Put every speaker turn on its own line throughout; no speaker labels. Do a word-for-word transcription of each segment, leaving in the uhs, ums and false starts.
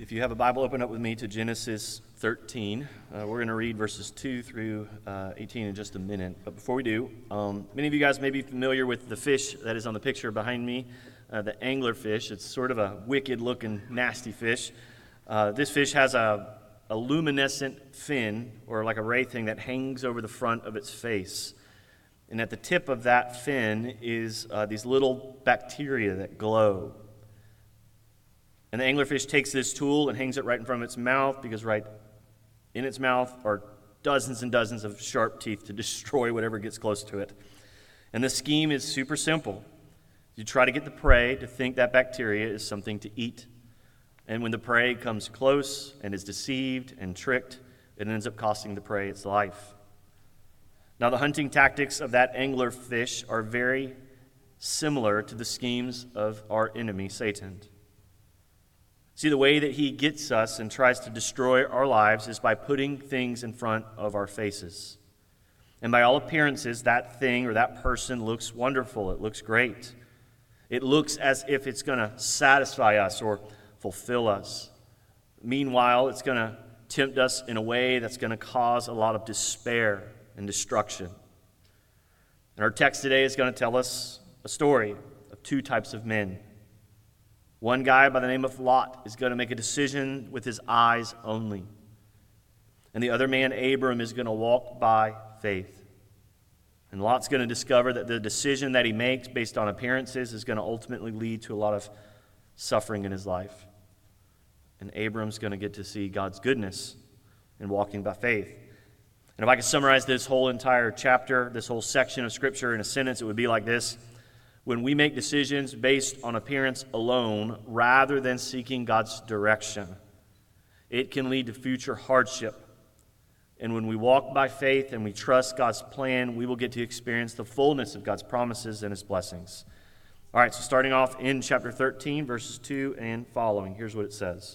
If you have a Bible, open up with me to Genesis thirteen. Uh, we're going to read verses two through uh, eighteen in just a minute. But before we do, um, many of you guys may be familiar with the fish that is on the picture behind me, uh, the anglerfish. It's sort of a wicked-looking, nasty fish. Uh, this fish has a, a luminescent fin, or like a ray thing, that hangs over the front of its face. And at the tip of that fin is uh, these little bacteria that glow. And the anglerfish takes this tool and hangs it right in front of its mouth, because right in its mouth are dozens and dozens of sharp teeth to destroy whatever gets close to it. And the scheme is super simple. You try to get the prey to think that bacteria is something to eat. And when the prey comes close and is deceived and tricked, it ends up costing the prey its life. Now, the hunting tactics of that anglerfish are very similar to the schemes of our enemy, Satan. See, the way that he gets us and tries to destroy our lives is by putting things in front of our faces. And by all appearances, that thing or that person looks wonderful. It looks great. It looks as if it's going to satisfy us or fulfill us. Meanwhile, it's going to tempt us in a way that's going to cause a lot of despair and destruction. And our text today is going to tell us a story of two types of men. One guy by the name of Lot is going to make a decision with his eyes only. And the other man, Abram, is going to walk by faith. And Lot's going to discover that the decision that he makes based on appearances is going to ultimately lead to a lot of suffering in his life. And Abram's going to get to see God's goodness in walking by faith. And if I could summarize this whole entire chapter, this whole section of Scripture in a sentence, it would be like this. When we make decisions based on appearance alone, rather than seeking God's direction, it can lead to future hardship. And when we walk by faith and we trust God's plan, we will get to experience the fullness of God's promises and His blessings. All right, so starting off in chapter thirteen, verses two and following, here's what it says.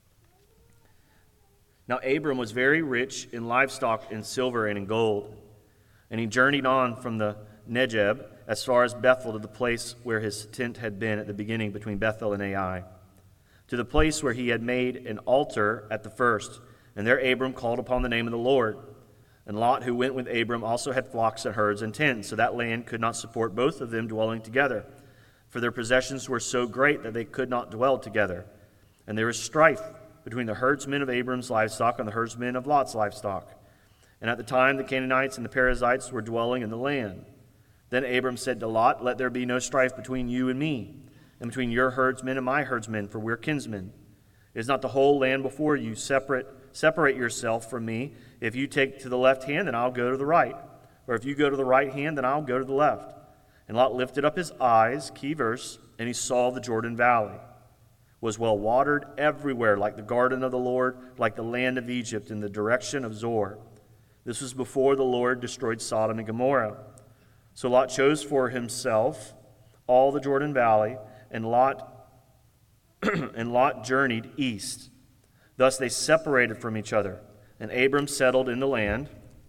Now Abram was very rich in livestock, in silver, and in gold. And he journeyed on from the Negeb as far as Bethel, to the place where his tent had been at the beginning between Bethel and Ai, to the place where he had made an altar at the first. And there Abram called upon the name of the Lord. And Lot, who went with Abram, also had flocks and herds and tents, so that land could not support both of them dwelling together. For their possessions were so great that they could not dwell together. And there was strife between the herdsmen of Abram's livestock and the herdsmen of Lot's livestock. And at the time the Canaanites and the Perizzites were dwelling in the land. Then Abram said to Lot, "Let there be no strife between you and me, and between your herdsmen and my herdsmen, for we're kinsmen. Is not the whole land before you? Separate, separate yourself from me. If you take to the left hand, then I'll go to the right. Or if you go to the right hand, then I'll go to the left." And Lot lifted up his eyes, key verse, and he saw the Jordan Valley was well watered everywhere, like the garden of the Lord, like the land of Egypt in the direction of Zoar. This was before the Lord destroyed Sodom and Gomorrah. So Lot chose for himself all the Jordan Valley, and Lot and Lot journeyed east. Thus they separated from each other, and Abram settled in the land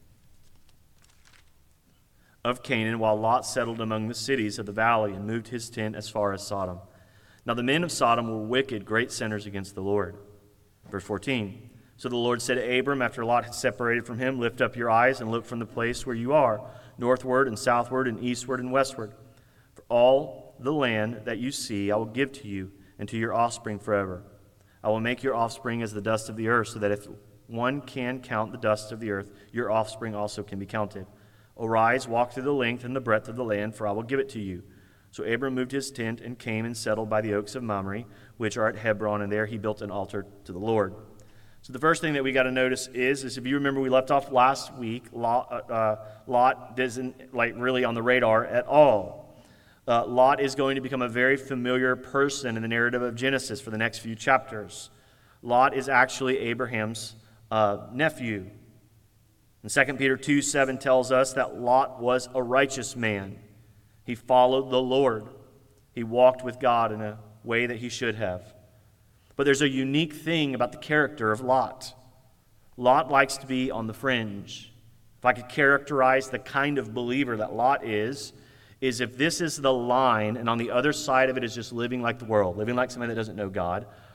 of Canaan, while Lot settled among the cities of the valley and moved his tent as far as Sodom. Now the men of Sodom were wicked, great sinners against the Lord. Verse fourteen. So the Lord said to Abram, after Lot had separated from him, "Lift up your eyes and look from the place where you are, northward and southward and eastward and westward. For all the land that you see I will give to you and to your offspring forever. I will make your offspring as the dust of the earth, so that if one can count the dust of the earth, your offspring also can be counted. Arise, walk through the length and the breadth of the land, for I will give it to you." So Abram moved his tent and came and settled by the oaks of Mamre, which are at Hebron, and there he built an altar to the Lord. So the first thing that we got to notice is, is if you remember, we left off last week, Lot, uh, Lot isn't like really on the radar at all. Uh, Lot is going to become a very familiar person in the narrative of Genesis for the next few chapters. Lot is actually Abraham's uh, nephew. And Second Peter two seven tells us that Lot was a righteous man. He followed the Lord. He walked with God in a way that he should have. But there's a unique thing about the character of Lot. Lot likes to be on the fringe. If I could characterize the kind of believer that Lot is, is if this is the line and on the other side of it is just living like the world, living like somebody that doesn't know God,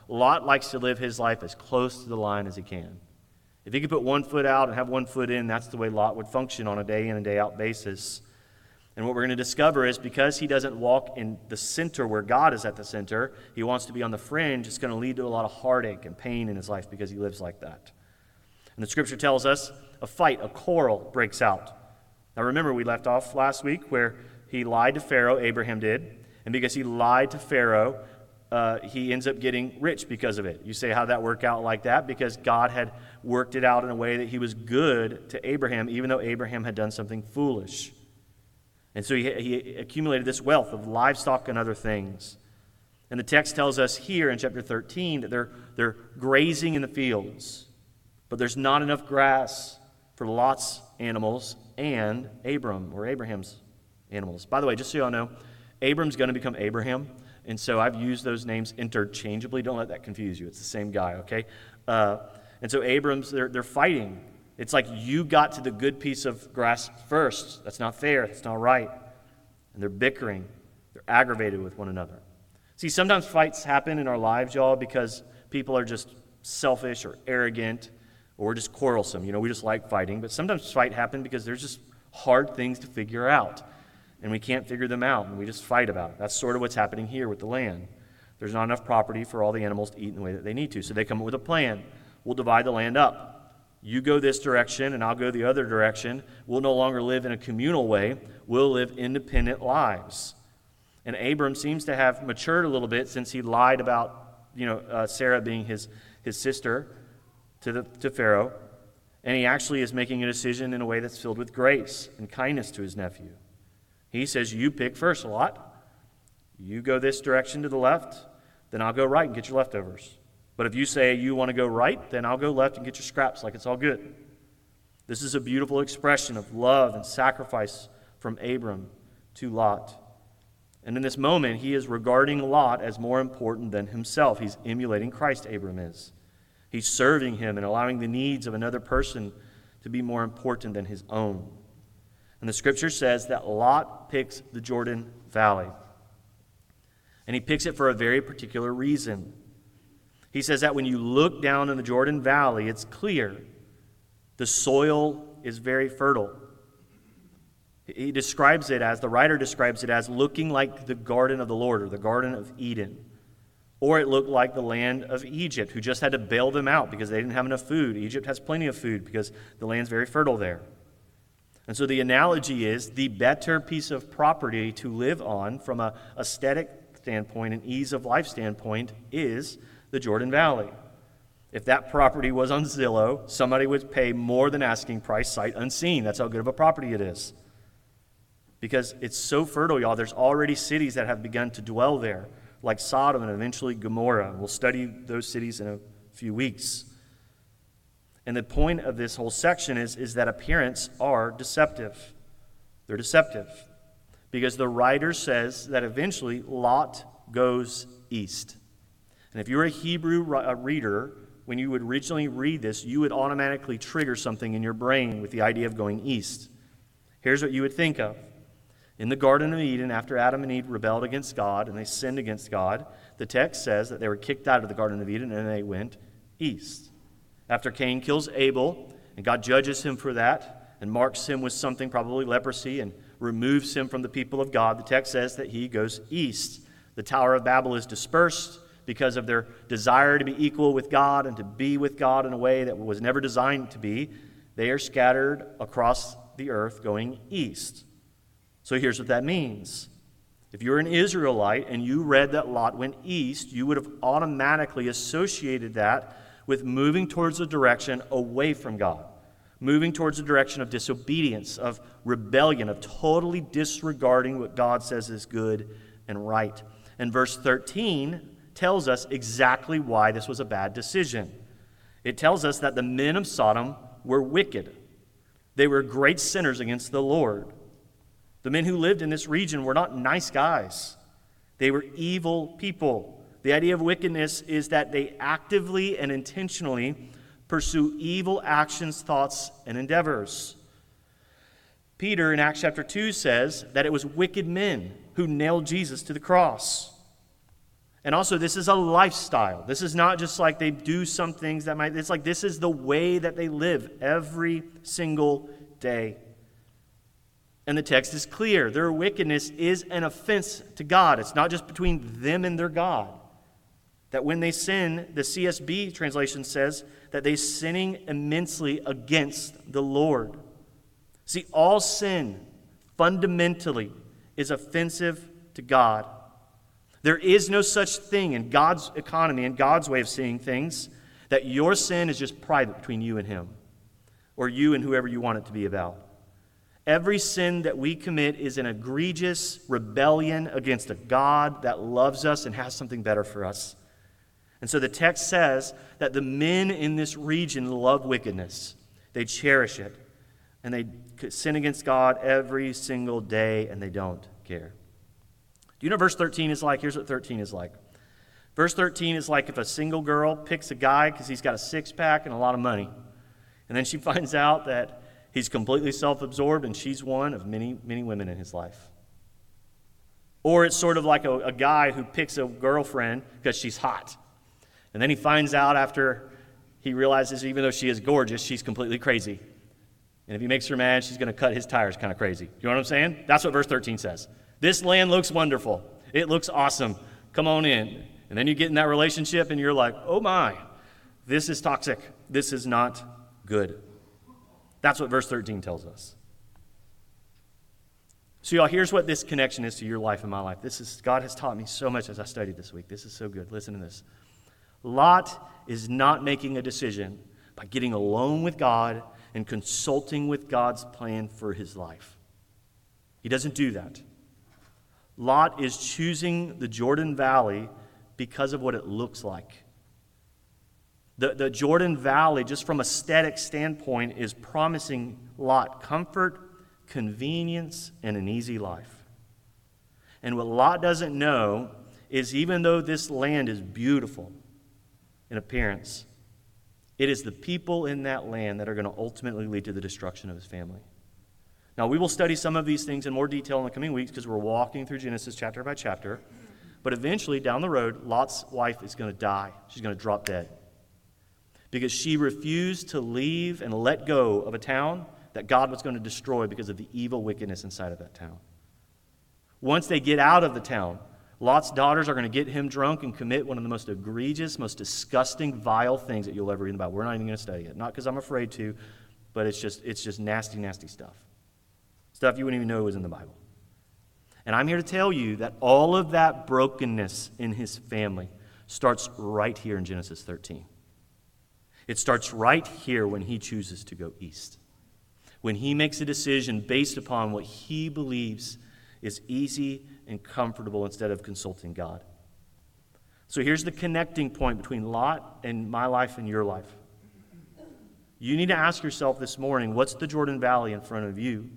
Lot likes to live his life as close to the line as he can. If he could put one foot out and have one foot in, that's the way Lot would function on a day in and day out basis. And what we're going to discover is because he doesn't walk in the center where God is at the center, he wants to be on the fringe, it's going to lead to a lot of heartache and pain in his life because he lives like that. And the scripture tells us a fight, a quarrel breaks out. Now remember, we left off last week where he lied to Pharaoh, Abraham did, and because he lied to Pharaoh, uh, he ends up getting rich because of it. You say, how'd that work out like that? Because God had worked it out in a way that he was good to Abraham, even though Abraham had done something foolish. And so he, he accumulated this wealth of livestock and other things. And the text tells us here in chapter thirteen that they're, they're grazing in the fields, but there's not enough grass for Lot's animals and Abram, or Abraham's animals. By the way, just so y'all know, Abram's going to become Abraham, and so I've used those names interchangeably. Don't let that confuse you. It's the same guy, okay? Uh, and so Abram's, they're, they're fighting. It's like you got to the good piece of grass first. That's not fair. That's not right. And they're bickering. They're aggravated with one another. See, sometimes fights happen in our lives, y'all, because people are just selfish or arrogant, or we're just quarrelsome. You know, we just like fighting. But sometimes fight happen because there's just hard things to figure out, and we can't figure them out, and we just fight about it. That's sort of what's happening here with the land. There's not enough property for all the animals to eat in the way that they need to, so they come up with a plan. We'll divide the land up. You go this direction, and I'll go the other direction. We'll no longer live in a communal way. We'll live independent lives. And Abram seems to have matured a little bit since he lied about, you know, uh, Sarah being his, his sister to, the, to Pharaoh. And he actually is making a decision in a way that's filled with grace and kindness to his nephew. He says, you pick first, Lot. You go this direction to the left, then I'll go right and get your leftovers. But if you say you want to go right, then I'll go left and get your scraps like it's all good. This is a beautiful expression of love and sacrifice from Abram to Lot. And in this moment, he is regarding Lot as more important than himself. He's emulating Christ, Abram is. He's serving him and allowing the needs of another person to be more important than his own. And the scripture says that Lot picks the Jordan Valley. And he picks it for a very particular reason. He says that when you look down in the Jordan Valley, it's clear. The soil is very fertile. He describes it as, the writer describes it as looking like the garden of the Lord, or the Garden of Eden. Or it looked like the land of Egypt, who just had to bail them out because they didn't have enough food. Egypt has plenty of food because the land's very fertile there. And so the analogy is the better piece of property to live on from an aesthetic standpoint, an ease of life standpoint, is the Jordan Valley. If that property was on Zillow, somebody would pay more than asking price, sight unseen. That's how good of a property it is. Because it's so fertile, y'all. There's already cities that have begun to dwell there, like Sodom and eventually Gomorrah. We'll study those cities in a few weeks. And the point of this whole section is, is that appearances are deceptive. They're deceptive. Because the writer says that eventually Lot goes east. And if you're a Hebrew reader, when you would originally read this, you would automatically trigger something in your brain with the idea of going east. Here's what you would think of. In the Garden of Eden, after Adam and Eve rebelled against God and they sinned against God, the text says that they were kicked out of the Garden of Eden and they went east. After Cain kills Abel, and God judges him for that and marks him with something, probably leprosy, and removes him from the people of God, the text says that he goes east. The Tower of Babel is dispersed because of their desire to be equal with God and to be with God in a way that was never designed to be. They are scattered across the earth going east. So here's what that means. If you're an Israelite and you read that Lot went east, you would have automatically associated that with moving towards a direction away from God, moving towards a direction of disobedience, of rebellion, of totally disregarding what God says is good and right. And verse thirteen tells us exactly why this was a bad decision. It tells us that the men of Sodom were wicked. They were great sinners against the Lord. The men who lived in this region were not nice guys. They were evil people. The idea of wickedness is that they actively and intentionally pursue evil actions, thoughts, and endeavors. Peter in Acts chapter two says that it was wicked men who nailed Jesus to the cross. And also, this is a lifestyle. This is not just like they do some things that might, it's like this is the way that they live every single day. And the text is clear. Their wickedness is an offense to God. It's not just between them and their God. That when they sin, the C S B translation says that they're sinning immensely against the Lord. See, all sin fundamentally is offensive to God. There is no such thing in God's economy and God's way of seeing things that your sin is just private between you and Him, or you and whoever you want it to be about. Every sin that we commit is an egregious rebellion against a God that loves us and has something better for us. And so the text says that the men in this region love wickedness. They cherish it. And they sin against God every single day, and they don't care. Do you know what verse thirteen is like? Here's what thirteen is like. Verse thirteen is like if a single girl picks a guy because he's got a six-pack and a lot of money. And then she finds out that he's completely self-absorbed and she's one of many, many women in his life. Or it's sort of like a, a guy who picks a girlfriend because she's hot. And then he finds out after he realizes even though she is gorgeous, she's completely crazy. And if he makes her mad, she's going to cut his tires kind of crazy. You know what I'm saying? That's what verse thirteen says. This land looks wonderful. It looks awesome. Come on in. And then you get in that relationship and you're like, oh my, this is toxic. This is not good. That's what verse thirteen tells us. So y'all, here's what this connection is to your life and my life. This is, God has taught me so much as I studied this week. This is so good. Listen to this. Lot is not making a decision by getting alone with God and consulting with God's plan for his life. He doesn't do that. Lot is choosing the Jordan Valley because of what it looks like. The, the Jordan Valley, just from a aesthetic standpoint, is promising Lot comfort, convenience, and an easy life. And what Lot doesn't know is even though this land is beautiful in appearance, it is the people in that land that are going to ultimately lead to the destruction of his family. Now, we will study some of these things in more detail in the coming weeks because we're walking through Genesis chapter by chapter. But eventually, down the road, Lot's wife is going to die. She's going to drop dead because she refused to leave and let go of a town that God was going to destroy because of the evil wickedness inside of that town. Once they get out of the town, Lot's daughters are going to get him drunk and commit one of the most egregious, most disgusting, vile things that you'll ever read about. We're not even going to study it. Not because I'm afraid to, but it's just it's just nasty, nasty stuff. Stuff you wouldn't even know was in the Bible. And I'm here to tell you that all of that brokenness in his family starts right here in Genesis thirteen. It starts right here when he chooses to go east. When he makes a decision based upon what he believes is easy and comfortable instead of consulting God. So here's the connecting point between Lot and my life and your life. You need to ask yourself this morning, what's the Jordan Valley in front of you?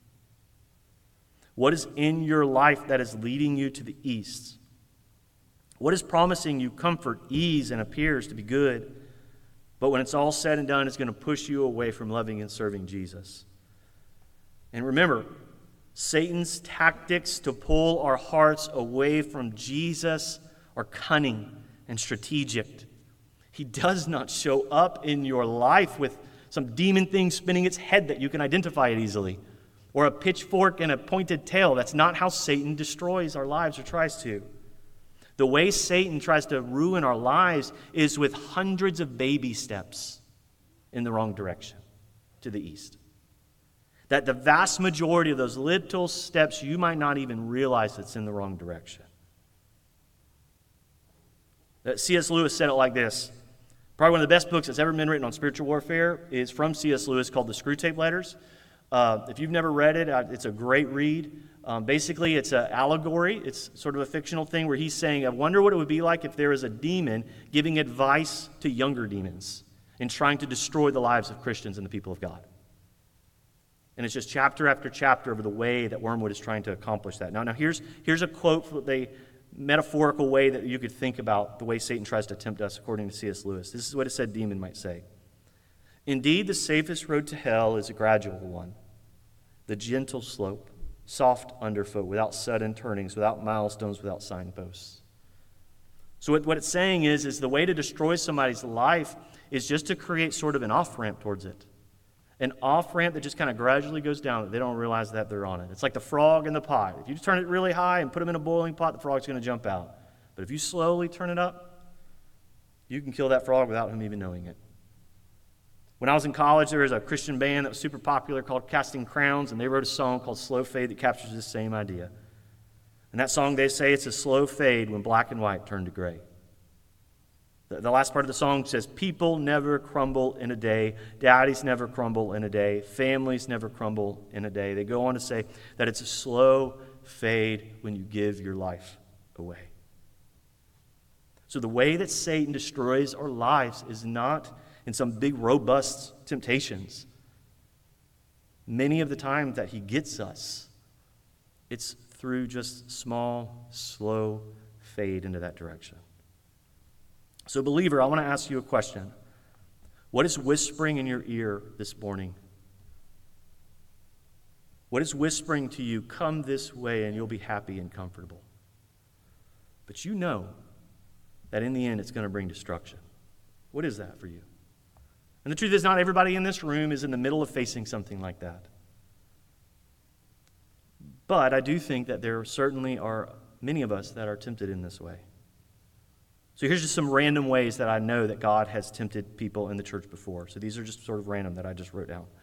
What is in your life that is leading you to the east? What is promising you comfort, ease, and appears to be good, but when it's all said and done, it's going to push you away from loving and serving Jesus? And remember, Satan's tactics to pull our hearts away from Jesus are cunning and strategic. He does not show up in your life with some demon thing spinning its head that you can identify it easily, or a pitchfork and a pointed tail. That's not how Satan destroys our lives or tries to. The way Satan tries to ruin our lives is with hundreds of baby steps in the wrong direction to the east. That the vast majority of those little steps, you might not even realize it's in the wrong direction. That C S Lewis said it like this. Probably one of the best books that's ever been written on spiritual warfare is from C S Lewis called The Screwtape Letters. Uh, if you've never read it, uh, it's a great read. Um, basically, it's an allegory. It's sort of a fictional thing where he's saying, I wonder what it would be like if there was a demon giving advice to younger demons and trying to destroy the lives of Christians and the people of God. And it's just chapter after chapter of the way that Wormwood is trying to accomplish that. Now, now here's, here's a quote for the metaphorical way that you could think about the way Satan tries to tempt us, according to C S Lewis. This is what a said demon might say. Indeed, the safest road to hell is a gradual one, the gentle slope, soft underfoot, without sudden turnings, without milestones, without signposts. So what, what it's saying is, is the way to destroy somebody's life is just to create sort of an off-ramp towards it. An off-ramp that just kind of gradually goes down, that they don't realize that they're on it. It's like the frog in the pot. If you turn it really high and put them in a boiling pot, the frog's going to jump out. But if you slowly turn it up, you can kill that frog without him even knowing it. When I was in college, there was a Christian band that was super popular called Casting Crowns, and they wrote a song called Slow Fade that captures this same idea. In that song, they say it's a slow fade when black and white turn to gray. The last part of the song says, people never crumble in a day. Daddies never crumble in a day. Families never crumble in a day. They go on to say that it's a slow fade when you give your life away. So the way that Satan destroys our lives is not in some big, robust temptations. Many of the time that he gets us, it's through just small, slow fade into that direction. So, believer, I want to ask you a question. What is whispering in your ear this morning? What is whispering to you, come this way and you'll be happy and comfortable? But you know that in the end it's going to bring destruction. What is that for you? And the truth is, not everybody in this room is in the middle of facing something like that. But I do think that there certainly are many of us that are tempted in this way. So here's just some random ways that I know that God has tempted people in the church before. So these are just sort of random that I just wrote down.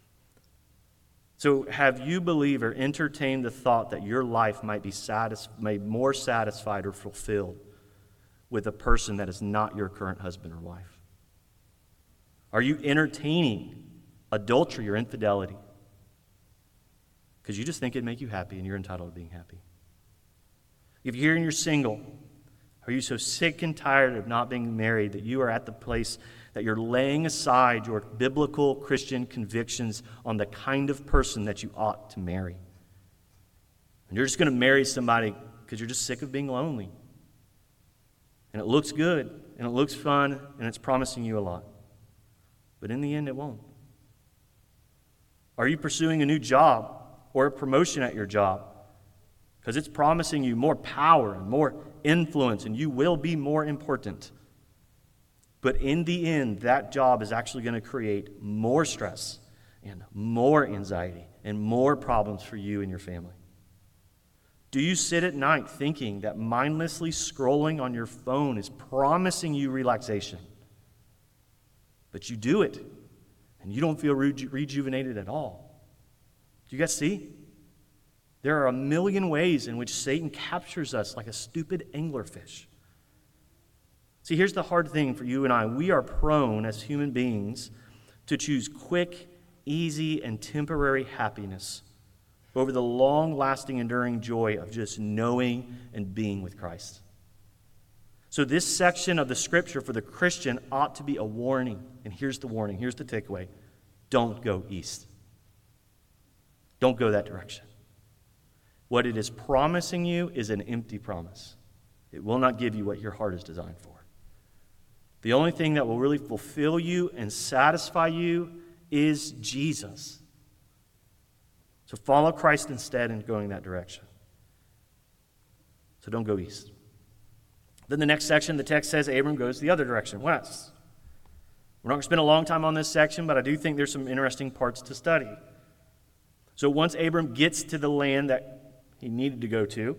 So have you, believer, entertained the thought that your life might be satis- made more satisfied or fulfilled with a person that is not your current husband or wife? Are you entertaining adultery or infidelity because you just think it'd make you happy and you're entitled to being happy? If you're here and you're single, are you so sick and tired of not being married that you are at the place that you're laying aside your biblical Christian convictions on the kind of person that you ought to marry? And you're just going to marry somebody because you're just sick of being lonely. And it looks good, and it looks fun, and it's promising you a lot. But in the end, it won't. Are you pursuing a new job or a promotion at your job because it's promising you more power and more influence, and you will be more important? But in the end, that job is actually going to create more stress and more anxiety and more problems for you and your family. Do you sit at night thinking that mindlessly scrolling on your phone is promising you relaxation? But you do it, and you don't feel reju- rejuvenated at all. Do you guys see? There are a million ways in which Satan captures us like a stupid anglerfish. See, here's the hard thing for you and I. We are prone as human beings to choose quick, easy, and temporary happiness over the long-lasting, enduring joy of just knowing and being with Christ. So this section of the Scripture for the Christian ought to be a warning. And here's the warning. Here's the takeaway. Don't go east. Don't go that direction. What it is promising you is an empty promise. It will not give you what your heart is designed for. The only thing that will really fulfill you and satisfy you is Jesus. So follow Christ instead in going that direction. So don't go east. Then the next section, the text says Abram goes the other direction, west. We're not going to spend a long time on this section, but I do think there's some interesting parts to study. So once Abram gets to the land that he needed to go to,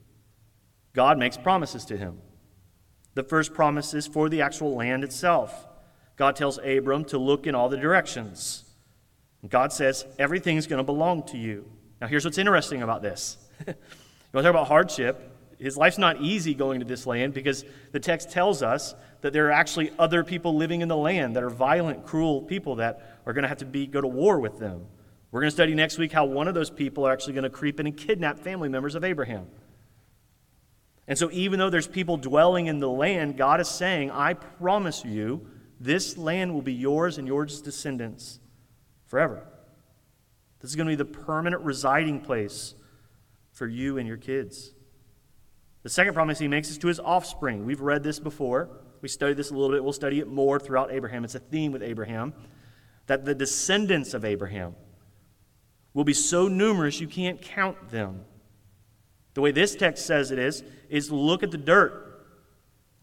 God makes promises to him. The first promise is for the actual land itself. God tells Abram to look in all the directions. God says, everything's going to belong to you. Now here's what's interesting about this. You want to talk about hardship? His life's not easy going to this land because the text tells us that there are actually other people living in the land that are violent, cruel people that are going to have to be go to war with them. We're going to study next week how one of those people are actually going to creep in and kidnap family members of Abraham. And so even though there's people dwelling in the land, God is saying, I promise you, this land will be yours and your descendants forever. This is going to be the permanent residing place for you and your kids. The second promise he makes is to his offspring. We've read this before. We studied this a little bit. We'll study it more throughout Abraham. It's a theme with Abraham, that the descendants of Abraham will be so numerous you can't count them. The way this text says it is, is look at the dirt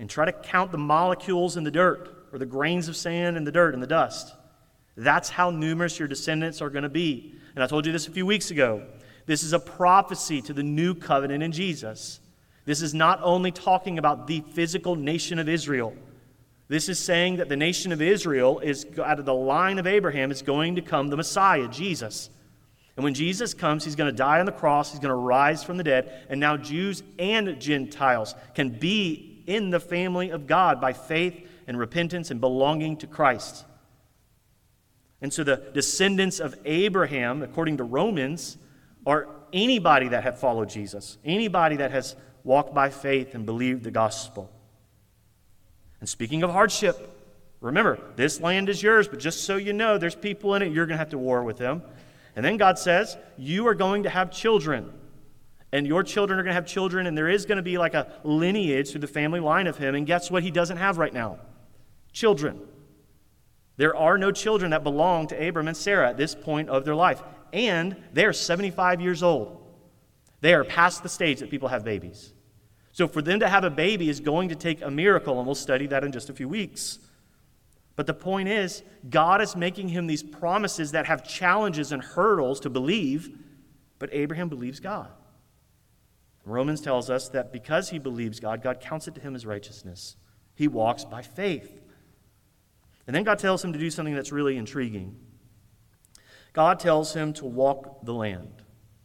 and try to count the molecules in the dirt or the grains of sand in the dirt and the dust. That's how numerous your descendants are going to be. And I told you this a few weeks ago. This is a prophecy to the new covenant in Jesus. This is not only talking about the physical nation of Israel. This is saying that the nation of Israel is, out of the line of Abraham, is going to come the Messiah, Jesus. And when Jesus comes, he's going to die on the cross, he's going to rise from the dead, and now Jews and Gentiles can be in the family of God by faith and repentance and belonging to Christ. And so the descendants of Abraham, according to Romans, are anybody that have followed Jesus, anybody that has walked by faith and believed the gospel. And speaking of hardship, remember, this land is yours, but just so you know, there's people in it, you're going to have to war with them. And then God says, you are going to have children. And your children are going to have children, and there is going to be like a lineage through the family line of him. And guess what he doesn't have right now? Children. There are no children that belong to Abram and Sarah at this point of their life. And they are seventy-five years old. They are past the stage that people have babies. So for them to have a baby is going to take a miracle, and we'll study that in just a few weeks. But the point is, God is making him these promises that have challenges and hurdles to believe, but Abraham believes God. Romans tells us that because he believes God, God counts it to him as righteousness. He walks by faith. And then God tells him to do something that's really intriguing. God tells him to walk the land,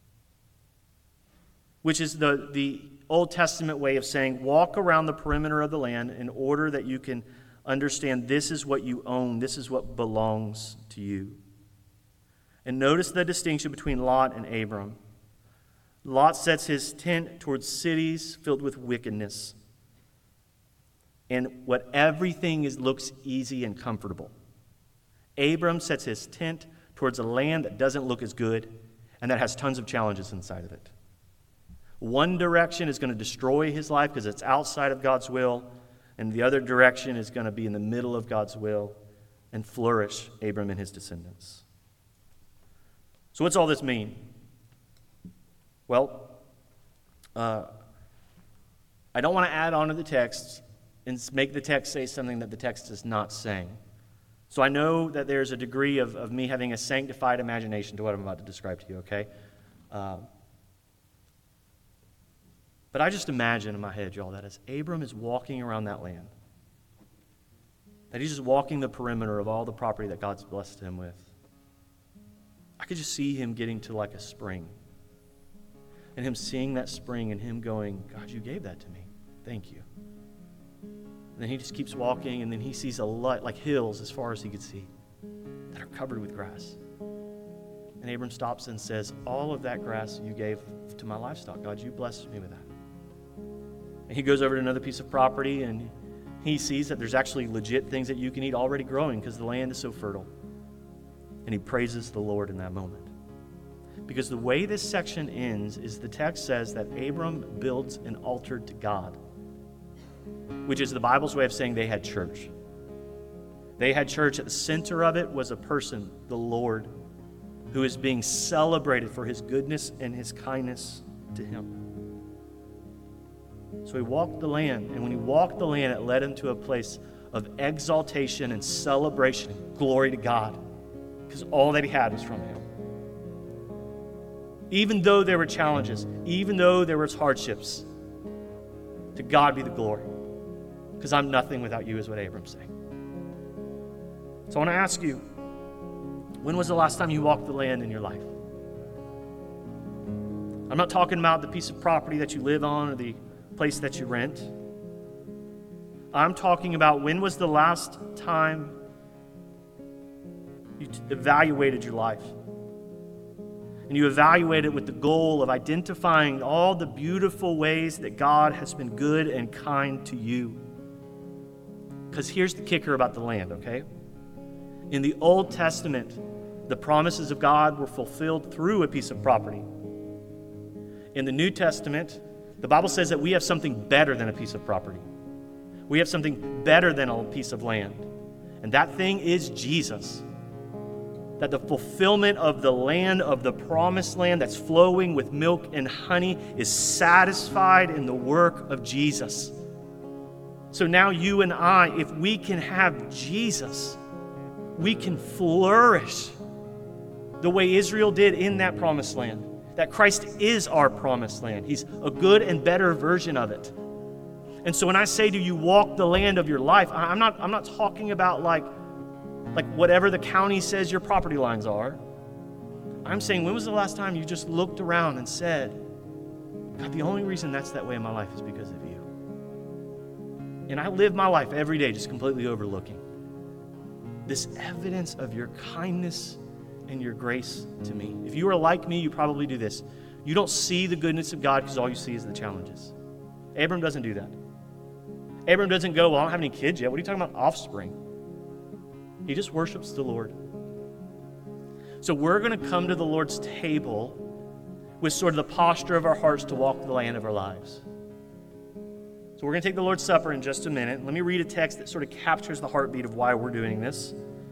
which is the, the Old Testament way of saying walk around the perimeter of the land in order that you can understand this is what you own, this is what belongs to you. And notice the distinction between Lot and Abram. Lot sets his tent towards cities filled with wickedness, and what everything is looks easy and comfortable. Abram sets his tent towards a land that doesn't look as good and that has tons of challenges inside of it. One direction is going to destroy his life because it's outside of God's will, and the other direction is going to be in the middle of God's will and flourish Abram and his descendants. So what's all this mean? Well, uh, I don't want to add on to the text and make the text say something that the text is not saying. So I know that there's a degree of, of me having a sanctified imagination to what I'm about to describe to you, okay? Uh, but I just imagine in my head, y'all, that as Abram is walking around that land, that he's just walking the perimeter of all the property that God's blessed him with, I could just see him getting to like a spring. And him seeing that spring and him going, God, you gave that to me. Thank you. And then he just keeps walking, and then he sees a light, like hills as far as he could see, that are covered with grass. And Abram stops and says, all of that grass you gave to my livestock, God, you blessed me with that. And he goes over to another piece of property, and he sees that there's actually legit things that you can eat already growing because the land is so fertile. And he praises the Lord in that moment. Because the way this section ends is the text says that Abram builds an altar to God, which is the Bible's way of saying they had church. They had church. At the center of it was a person, the Lord, who is being celebrated for his goodness and his kindness to him. So he walked the land, and when he walked the land, it led him to a place of exaltation and celebration and glory to God, because all that he had was from him. Even though there were challenges, even though there was hardships, to God be the glory. Because I'm nothing without you, is what Abram's saying. So I want to ask you, when was the last time you walked the land in your life? I'm not talking about the piece of property that you live on or the place that you rent. I'm talking about when was the last time you evaluated your life. And you evaluate it with the goal of identifying all the beautiful ways that God has been good and kind to you. Because here's the kicker about the land, okay? In the Old Testament, the promises of God were fulfilled through a piece of property. In the New Testament, the Bible says that we have something better than a piece of property. We have something better than a piece of land. And that thing is Jesus. That the fulfillment of the land, of the promised land that's flowing with milk and honey, is satisfied in the work of Jesus. So now you and I, if we can have Jesus, we can flourish the way Israel did in that promised land. That Christ is our promised land. He's a good and better version of it. And so when I say to you, walk the land of your life, I'm not, I'm not talking about like, like whatever the county says your property lines are. I'm saying, when was the last time you just looked around and said, God, the only reason that's that way in my life is because of you. And I live my life every day just completely overlooking this evidence of your kindness and your grace to me. If you are like me, you probably do this. You don't see the goodness of God because all you see is the challenges. Abram doesn't do that. Abram doesn't go, well, I don't have any kids yet. What are you talking about, offspring? He just worships the Lord. So we're going to come to the Lord's table with sort of the posture of our hearts to walk the land of our lives. So we're going to take the Lord's Supper in just a minute. Let me read a text that sort of captures the heartbeat of why we're doing this.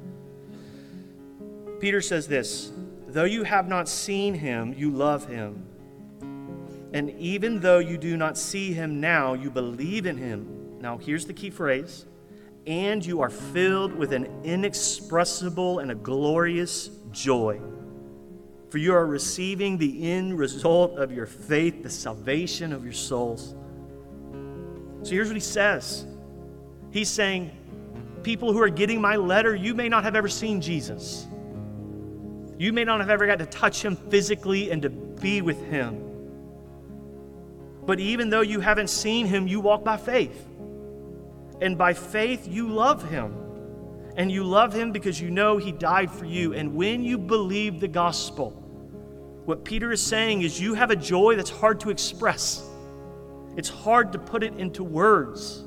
Peter says this, though you have not seen him, you love him. And even though you do not see him now, you believe in him. Now here's the key phrase. And you are filled with an inexpressible and a glorious joy. For you are receiving the end result of your faith, the salvation of your souls. So here's what he says. He's saying, people who are getting my letter, you may not have ever seen Jesus. You may not have ever got to touch him physically and to be with him. But even though you haven't seen him, you walk by faith. And by faith, you love him. And you love him because you know he died for you. And when you believe the gospel, what Peter is saying is you have a joy that's hard to express. It's hard to put it into words.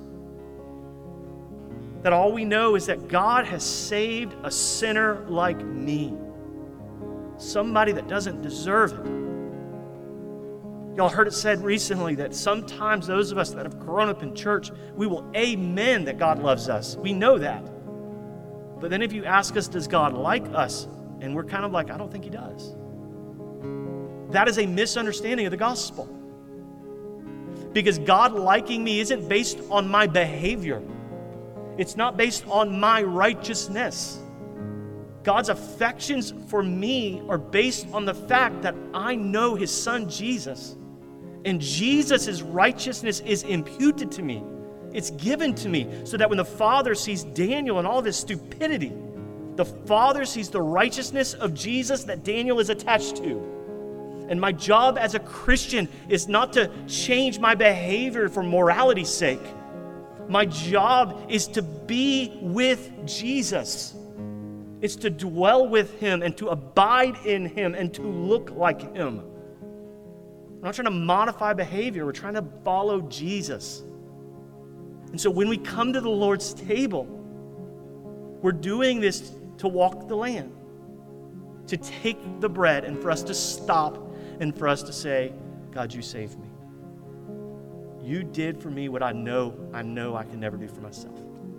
That all we know is that God has saved a sinner like me. Somebody that doesn't deserve it. Y'all heard it said recently that sometimes those of us that have grown up in church, we will amen that God loves us. We know that. But then if you ask us, does God like us? And we're kind of like, I don't think he does. That is a misunderstanding of the gospel. Because God liking me isn't based on my behavior. It's not based on my righteousness. God's affections for me are based on the fact that I know his son Jesus. And Jesus' righteousness is imputed to me. It's given to me so that when the Father sees Daniel and all of his stupidity, the Father sees the righteousness of Jesus that Daniel is attached to. And my job as a Christian is not to change my behavior for morality's sake. My job is to be with Jesus. It's to dwell with him and to abide in him and to look like him. We're not trying to modify behavior. We're trying to follow Jesus. And so when we come to the Lord's table, we're doing this to walk the land, to take the bread and for us to stop and for us to say, God, you saved me. You did for me what I know, I know I can never do for myself.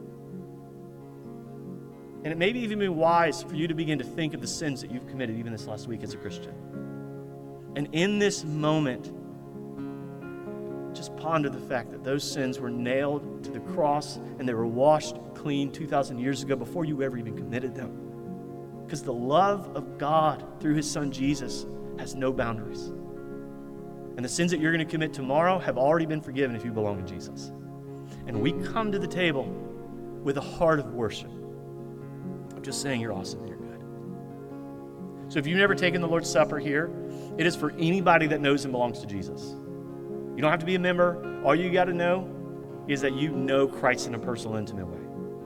And it may be even be wise for you to begin to think of the sins that you've committed even this last week as a Christian. And in this moment, just ponder the fact that those sins were nailed to the cross and they were washed clean two thousand years ago before you ever even committed them. Because the love of God through his son Jesus has no boundaries. And the sins that you're going to commit tomorrow have already been forgiven if you belong to Jesus. And we come to the table with a heart of worship. I'm just saying you're awesome and you're good. So if you've never taken the Lord's Supper here, it is for anybody that knows and belongs to Jesus. You don't have to be a member. All you got to know is that you know Christ in a personal, intimate way.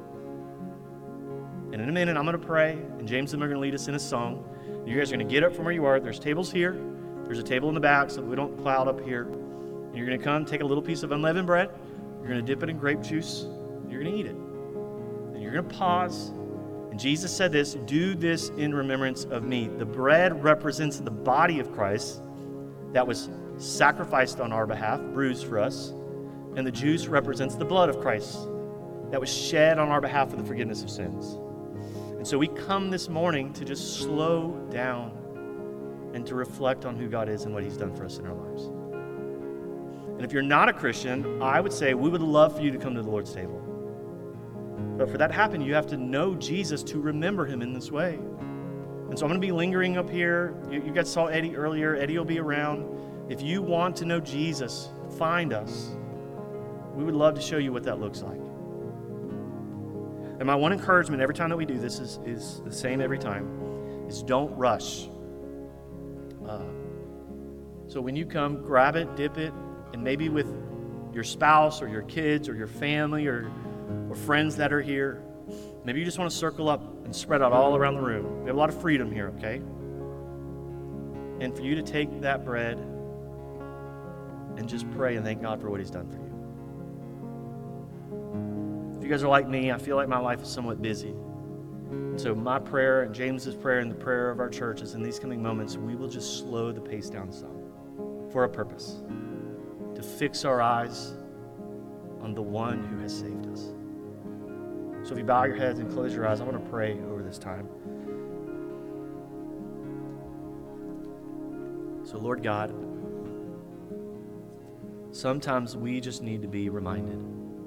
And in a minute, I'm going to pray, and James and I are going to lead us in a song. You guys are going to get up from where you are. There's tables here. There's a table in the back so we don't cloud up here. And you're going to come, take a little piece of unleavened bread. You're going to dip it in grape juice. And you're going to eat it. And you're going to pause. And Jesus said this, do this in remembrance of me. The bread represents the body of Christ that was sacrificed on our behalf, bruised for us. And the juice represents the blood of Christ that was shed on our behalf for the forgiveness of sins. And so we come this morning to just slow down and to reflect on who God is and what he's done for us in our lives. And And if you're not a Christian, I would say we would love for you to come to the Lord's table. But for that to happen, you have to know Jesus to remember him in this way. And so I'm going to be lingering up here. You, you guys saw Eddie earlier. Eddie will be around. If you want to know Jesus, find us. We would love to show you what that looks like. And my one encouragement every time that we do this is, is the same every time, is don't rush. Uh, so when you come, grab it, dip it, and maybe with your spouse or your kids or your family or, or friends that are here, maybe you just want to circle up and spread out all around the room. We have a lot of freedom here, okay? And for you to take that bread and just pray and thank God for what he's done for you. If you guys are like me, I feel like my life is somewhat busy. And so my prayer and James's prayer and the prayer of our church is in these coming moments, we will just slow the pace down some for a purpose, to fix our eyes on the one who has saved us. So if you bow your heads and close your eyes, I want to pray over this time. So Lord God, sometimes we just need to be reminded.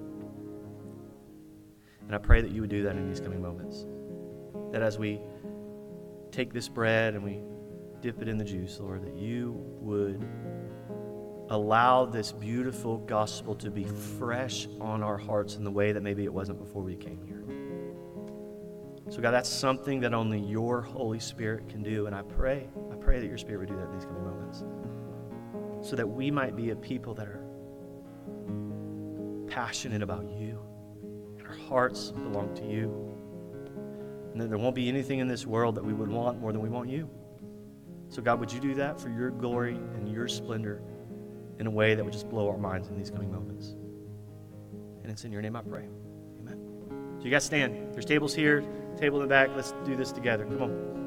And I pray that you would do that in these coming moments. That as we take this bread and we dip it in the juice, Lord, that you would allow this beautiful gospel to be fresh on our hearts in the way that maybe it wasn't before we came here. So God, that's something that only your Holy Spirit can do. And I pray, I pray that your Spirit would do that in these coming moments. So that we might be a people that are passionate about you. And our hearts belong to you. And that there won't be anything in this world that we would want more than we want you. So God, would you do that for your glory and your splendor in a way that would just blow our minds in these coming moments. And it's in your name I pray. Amen. So you guys stand. There's tables here, table in the back. Let's do this together. Come on.